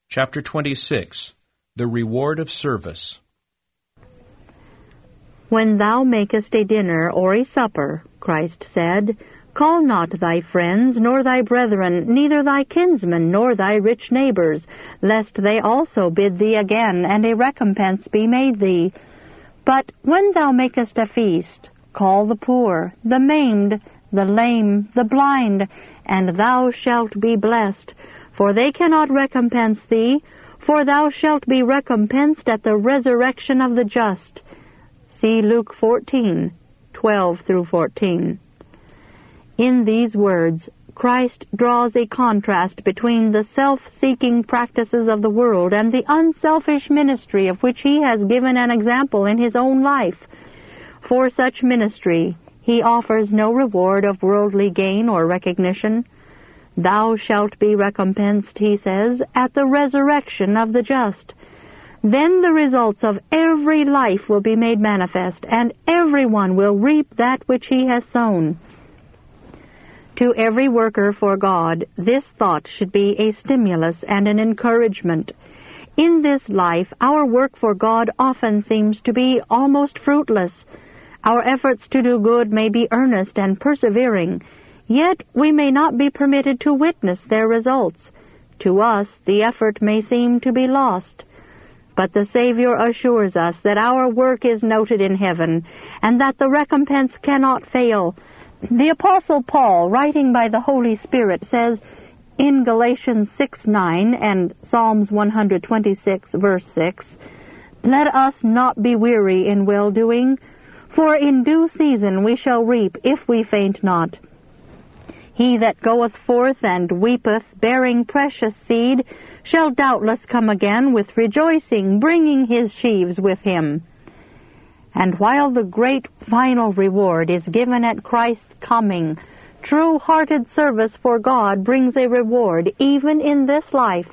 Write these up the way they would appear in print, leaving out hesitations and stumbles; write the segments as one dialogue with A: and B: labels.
A: Chapter 26. The Reward of Service.
B: When thou makest a dinner or a supper, Christ said, call not thy friends, nor thy brethren, neither thy kinsmen, nor thy rich neighbors, lest they also bid thee again, and a recompense be made thee. But when thou makest a feast, call the poor, the maimed, the lame, the blind, and thou shalt be blessed, for they cannot recompense thee, for thou shalt be recompensed at the resurrection of the just. See Luke 14:12-14. In these words, Christ draws a contrast between the self-seeking practices of the world and the unselfish ministry of which he has given an example in his own life. For such ministry, he offers no reward of worldly gain or recognition. Thou shalt be recompensed, he says, at the resurrection of the just. Then the results of every life will be made manifest, and everyone will reap that which he has sown. To every worker for God, this thought should be a stimulus and an encouragement. In this life, our work for God often seems to be almost fruitless. Our efforts to do good may be earnest and persevering, yet we may not be permitted to witness their results. To us, the effort may seem to be lost. But the Savior assures us that our work is noted in heaven, and that the recompense cannot fail. The Apostle Paul, writing by the Holy Spirit, says in Galatians 6:9 and Psalms 126, verse 6, let us not be weary in well-doing, for in due season we shall reap if we faint not. He that goeth forth and weepeth, bearing precious seed, shall doubtless come again with rejoicing, bringing his sheaves with him. And while the great final reward is given at Christ's coming, true-hearted service for God brings a reward even in this life.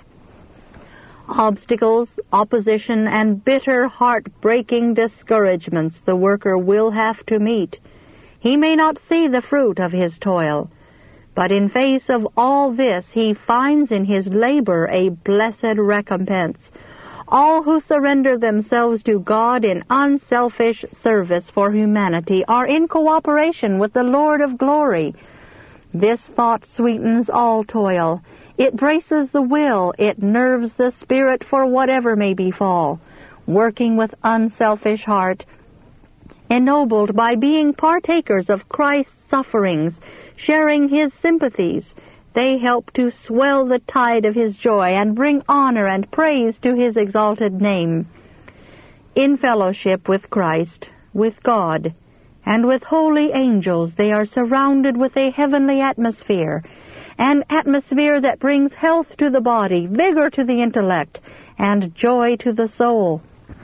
B: Obstacles, opposition, and bitter, heart-breaking discouragements the worker will have to meet. He may not see the fruit of his toil, but in face of all this, he finds in his labor a blessed recompense. All who surrender themselves to God in unselfish service for humanity are in cooperation with the Lord of glory. This thought sweetens all toil. It braces the will. It nerves the spirit for whatever may befall. Working with unselfish heart, ennobled by being partakers of Christ's sufferings, sharing his sympathies, they help to swell the tide of his joy and bring honor and praise to his exalted name. In fellowship with Christ, with God, and with holy angels, they are surrounded with a heavenly atmosphere, an atmosphere that brings health to the body, vigor to the intellect, and joy to the soul.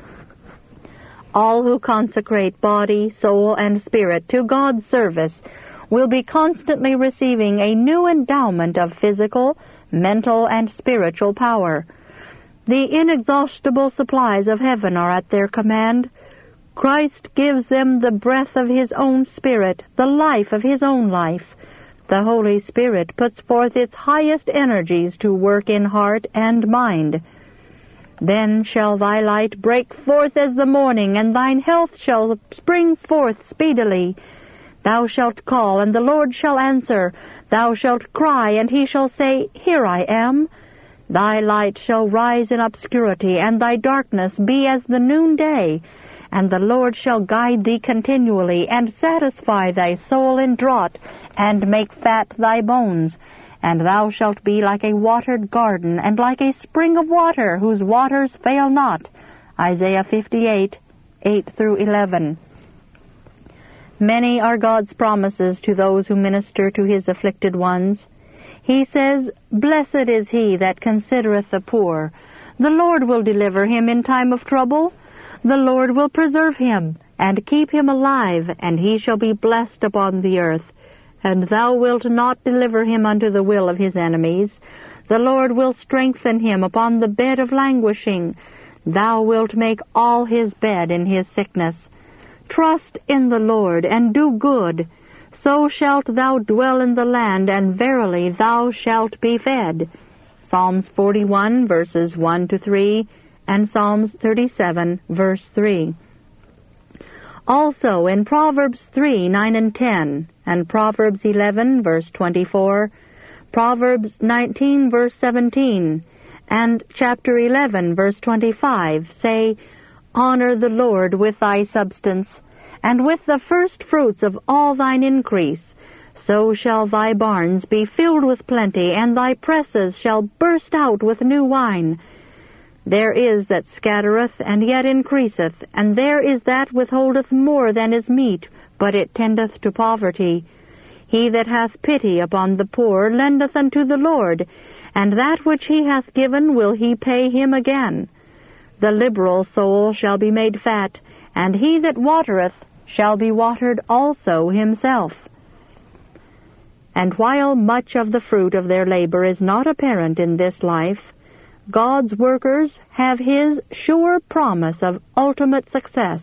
B: All who consecrate body, soul, and spirit to God's service will be constantly receiving a new endowment of physical, mental, and spiritual power. The inexhaustible supplies of heaven are at their command. Christ gives them the breath of his own Spirit, the life of his own life. The Holy Spirit puts forth its highest energies to work in heart and mind. Then shall thy light break forth as the morning, and thine health shall spring forth speedily. Thou shalt call, and the Lord shall answer. Thou shalt cry, and he shall say, Here I am. Thy light shall rise in obscurity, and thy darkness be as the noonday. And the Lord shall guide thee continually, and satisfy thy soul in draught, and make fat thy bones. And thou shalt be like a watered garden, and like a spring of water, whose waters fail not. Isaiah 58:8-11. Many are God's promises to those who minister to his afflicted ones. He says, Blessed is he that considereth the poor. The Lord will deliver him in time of trouble. The Lord will preserve him, and keep him alive, and he shall be blessed upon the earth. And thou wilt not deliver him unto the will of his enemies. The Lord will strengthen him upon the bed of languishing. Thou wilt make all his bed in his sickness. Trust in the Lord, and do good. So shalt thou dwell in the land, and verily thou shalt be fed. Psalms 41, verses 1 to 3, and Psalms 37, verse 3. Also in Proverbs 3, 9 and 10, and Proverbs 11, verse 24, Proverbs 19, verse 17, and chapter 11, verse 25 say, Honor the Lord with thy substance, and with the first fruits of all thine increase. So shall thy barns be filled with plenty, and thy presses shall burst out with new wine. There is that scattereth, and yet increaseth, and there is that withholdeth more than is meet, but it tendeth to poverty. He that hath pity upon the poor lendeth unto the Lord, and that which he hath given will he pay him again. The liberal soul shall be made fat, and he that watereth shall be watered also himself. And while much of the fruit of their labor is not apparent in this life, God's workers have His sure promise of ultimate success.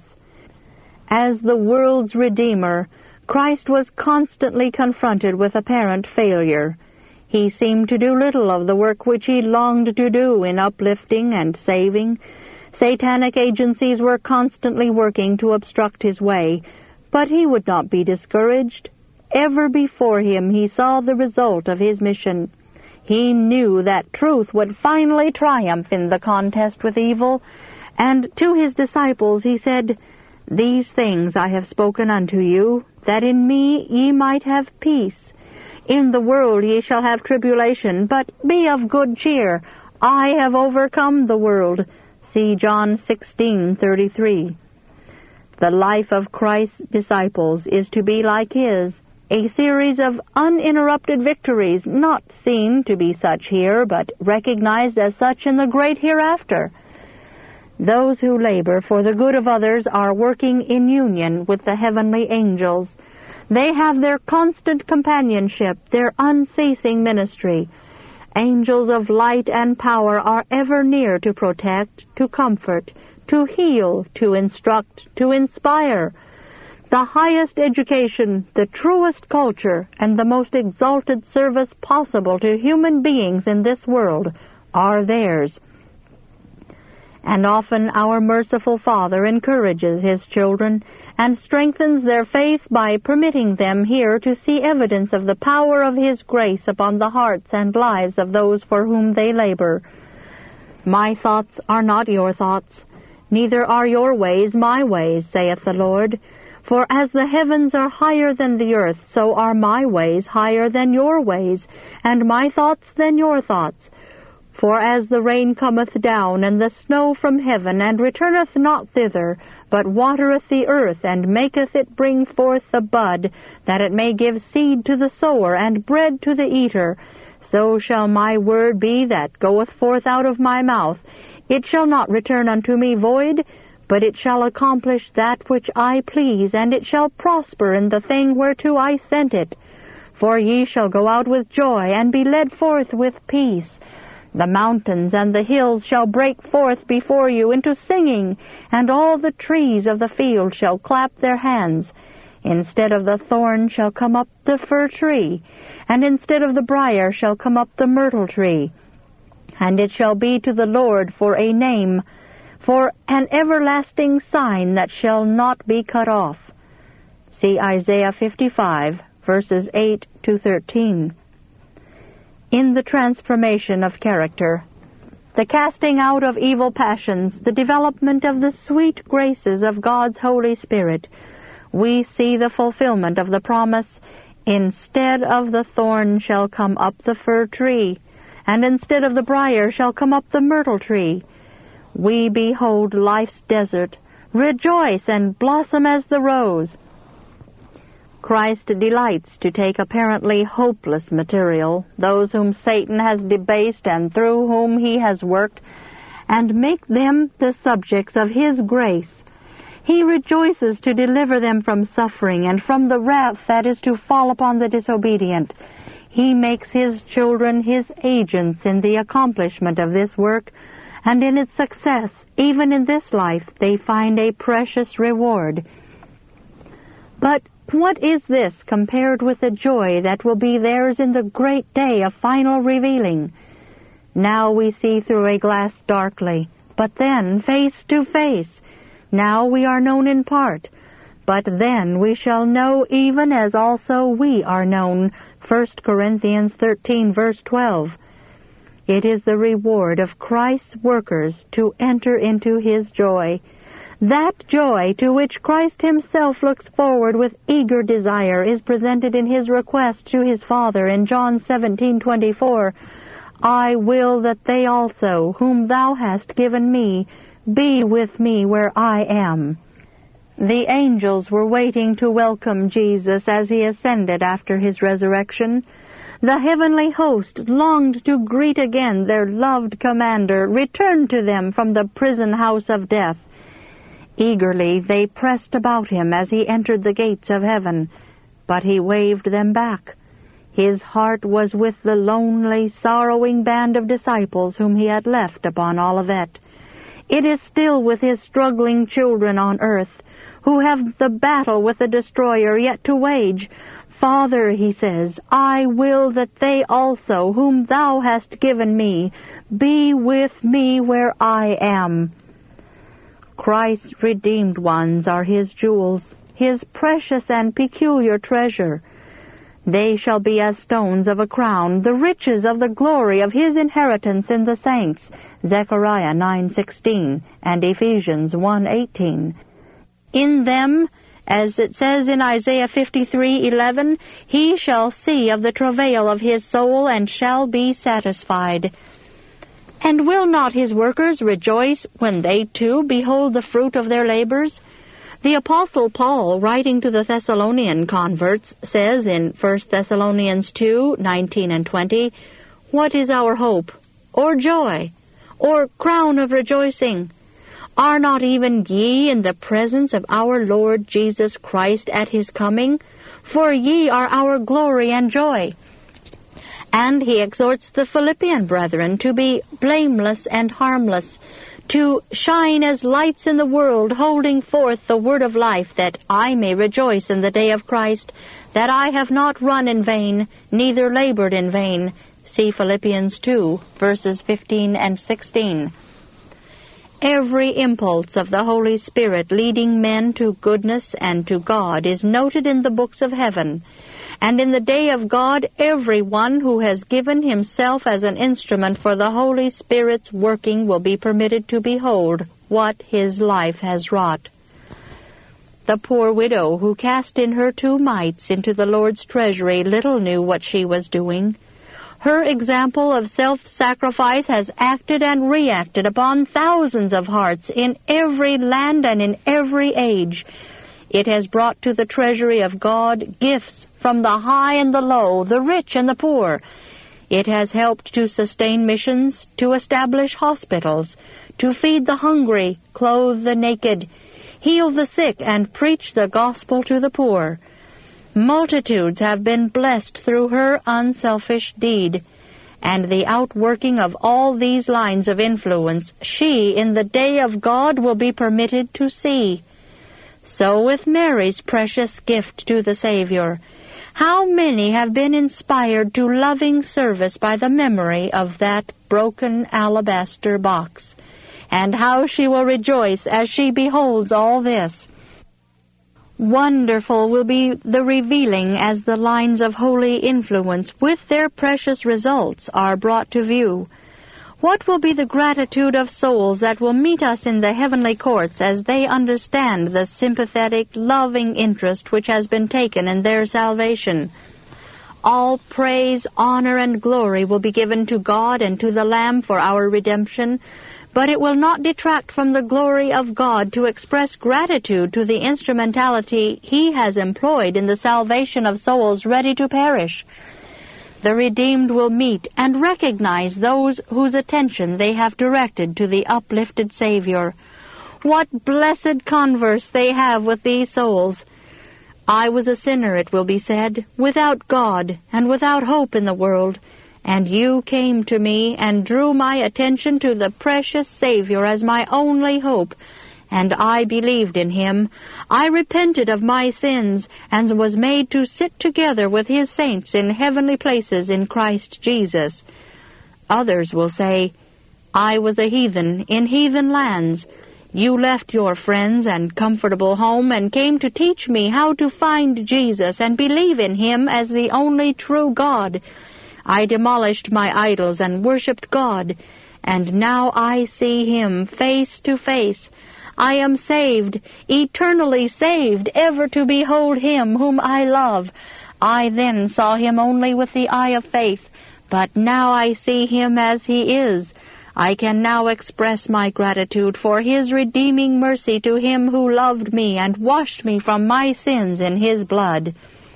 B: As the world's Redeemer, Christ was constantly confronted with apparent failure. He seemed to do little of the work which He longed to do in uplifting and saving. Satanic agencies were constantly working to obstruct His way, but He would not be discouraged. Ever before Him He saw the result of His mission. He knew that truth would finally triumph in the contest with evil, and to His disciples He said, These things I have spoken unto you, that in me ye might have peace. In the world ye shall have tribulation, but be of good cheer. I have overcome the world. See John 16:33. The life of Christ's disciples is to be like His, a series of uninterrupted victories, not seen to be such here, but recognized as such in the great hereafter. Those who labor for the good of others are working in union with the heavenly angels. They have their constant companionship, their unceasing ministry. Angels of light and power are ever near to protect, to comfort, to heal, to instruct, to inspire. The highest education, the truest culture, and the most exalted service possible to human beings in this world are theirs. And often our merciful Father encourages His children and strengthens their faith by permitting them here to see evidence of the power of His grace upon the hearts and lives of those for whom they labor. My thoughts are not your thoughts, neither are your ways my ways, saith the Lord. For as the heavens are higher than the earth, so are my ways higher than your ways, and my thoughts than your thoughts. For as the rain cometh down, and the snow from heaven, and returneth not thither, but watereth the earth, and maketh it bring forth the bud, that it may give seed to the sower, and bread to the eater, so shall my word be that goeth forth out of my mouth. It shall not return unto me void, but it shall accomplish that which I please, and it shall prosper in the thing whereto I sent it. For ye shall go out with joy, and be led forth with peace. The mountains and the hills shall break forth before you into singing, and all the trees of the field shall clap their hands. Instead of the thorn shall come up the fir tree, and instead of the brier shall come up the myrtle tree. And it shall be to the Lord for a name, for an everlasting sign that shall not be cut off. See Isaiah 55, verses 8 to 13. In the transformation of character, the casting out of evil passions, the development of the sweet graces of God's Holy Spirit, we see the fulfillment of the promise, instead of the thorn shall come up the fir tree, and instead of the brier shall come up the myrtle tree. We behold life's desert, rejoice and blossom as the rose. Christ delights to take apparently hopeless material, those whom Satan has debased and through whom he has worked, and make them the subjects of His grace. He rejoices to deliver them from suffering and from the wrath that is to fall upon the disobedient. He makes His children His agents in the accomplishment of this work, and in its success, even in this life, they find a precious reward. But what is this compared with the joy that will be theirs in the great day of final revealing? Now we see through a glass darkly, but then face to face. Now we are known in part, but then we shall know even as also we are known. 1 Corinthians 13, verse 12. It is the reward of Christ's workers to enter into his joy. That joy to which Christ himself looks forward with eager desire is presented in his request to his Father in John 17:24. I will that they also, whom thou hast given me, be with me where I am. The angels were waiting to welcome Jesus as he ascended after his resurrection. The heavenly host longed to greet again their loved commander, returned to them from the prison house of death. Eagerly they pressed about him as he entered the gates of heaven, but he waved them back. His heart was with the lonely, sorrowing band of disciples whom he had left upon Olivet. It is still with his struggling children on earth, who have the battle with the destroyer yet to wage. Father, he says, I will that they also, whom thou hast given me, be with me where I am. Christ's redeemed ones are his jewels, his precious and peculiar treasure. They shall be as stones of a crown, the riches of the glory of his inheritance in the saints. Zechariah 9:16 and Ephesians 1:18. In them, as it says in Isaiah 53:11, he shall see of the travail of his soul and shall be satisfied. And will not his workers rejoice when they too behold the fruit of their labors? The Apostle Paul, writing to the Thessalonian converts, says in 1 Thessalonians 2:19 and 20, What is our hope, or joy, or crown of rejoicing? Are not even ye in the presence of our Lord Jesus Christ at his coming? For ye are our glory and joy. And he exhorts the Philippian brethren to be blameless and harmless, to shine as lights in the world, holding forth the word of life, that I may rejoice in the day of Christ, that I have not run in vain, neither labored in vain. See Philippians 2, verses 15 and 16. Every impulse of the Holy Spirit leading men to goodness and to God is noted in the books of heaven. And in the day of God, every one who has given himself as an instrument for the Holy Spirit's working will be permitted to behold what his life has wrought. The poor widow who cast in her 2 mites into the Lord's treasury little knew what she was doing. Her example of self-sacrifice has acted and reacted upon thousands of hearts in every land and in every age. It has brought to the treasury of God gifts from the high and the low, the rich and the poor. It has helped to sustain missions, to establish hospitals, to feed the hungry, clothe the naked, heal the sick, and preach the gospel to the poor. Multitudes have been blessed through her unselfish deed, and the outworking of all these lines of influence she, in the day of God, will be permitted to see. So with Mary's precious gift to the Savior, how many have been inspired to loving service by the memory of that broken alabaster box, and how she will rejoice as she beholds all this. Wonderful will be the revealing as the lines of holy influence with their precious results are brought to view. What will be the gratitude of souls that will meet us in the heavenly courts as they understand the sympathetic, loving interest which has been taken in their salvation? All praise, honor, and glory will be given to God and to the Lamb for our redemption, but it will not detract from the glory of God to express gratitude to the instrumentality He has employed in the salvation of souls ready to perish. The redeemed will meet and recognize those whose attention they have directed to the uplifted Savior. What blessed converse they have with these souls! I was a sinner, it will be said, without God and without hope in the world, and you came to me and drew my attention to the precious Savior as my only hope, and I believed in Him. I repented of my sins, and was made to sit together with His saints in heavenly places in Christ Jesus. Others will say, I was a heathen in heathen lands. You left your friends and comfortable home and came to teach me how to find Jesus and believe in Him as the only true God. I demolished my idols and worshipped God, and now I see Him face to face. I am saved, eternally saved, ever to behold Him whom I love. I then saw Him only with the eye of faith, but now I see Him as He is. I can now express my gratitude for His redeeming mercy to Him who loved me and washed me from my sins in His blood.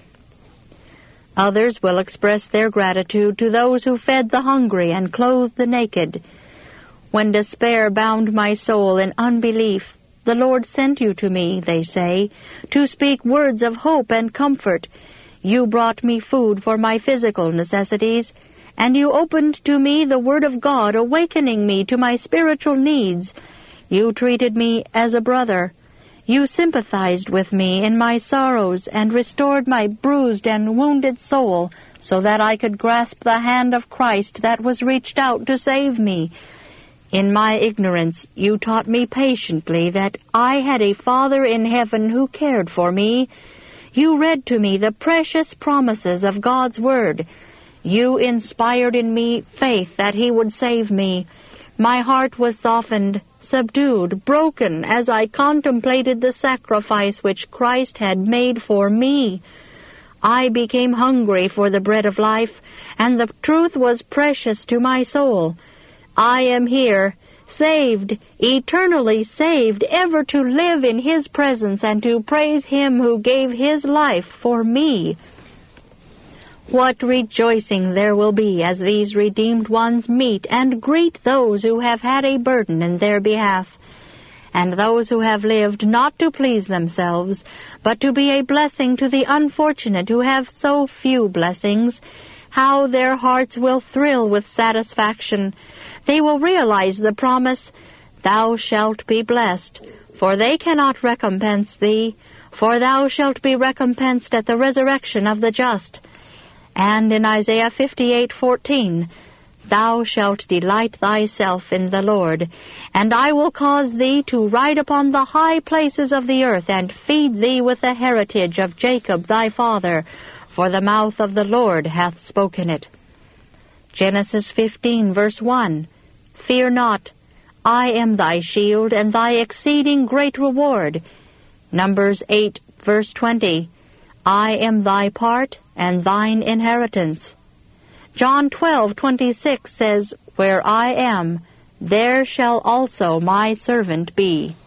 B: Others will express their gratitude to those who fed the hungry and clothed the naked. When despair bound my soul in unbelief, the Lord sent you to me, they say, to speak words of hope and comfort. You brought me food for my physical necessities, and you opened to me the Word of God, awakening me to my spiritual needs. You treated me as a brother. You sympathized with me in my sorrows and restored my bruised and wounded soul so that I could grasp the hand of Christ that was reached out to save me. In my ignorance, you taught me patiently that I had a Father in heaven who cared for me. You read to me the precious promises of God's Word. You inspired in me faith that He would save me. My heart was softened, subdued, broken as I contemplated the sacrifice which Christ had made for me. I became hungry for the bread of life, and the truth was precious to my soul. I am here, saved, eternally saved, ever to live in His presence and to praise Him who gave His life for me. What rejoicing there will be as these redeemed ones meet and greet those who have had a burden in their behalf, and those who have lived not to please themselves, but to be a blessing to the unfortunate who have so few blessings. How their hearts will thrill with satisfaction. They will realize the promise, Thou shalt be blessed, for they cannot recompense thee, for thou shalt be recompensed at the resurrection of the just. And in Isaiah 58:14, Thou shalt delight thyself in the Lord, and I will cause thee to ride upon the high places of the earth, and feed thee with the heritage of Jacob thy father, for the mouth of the Lord hath spoken it. Genesis 15:1, Fear not, I am thy shield, and thy exceeding great reward. Numbers 8:20, I am thy part, and thine inheritance. John 12:26 says, Where I am, there shall also my servant be.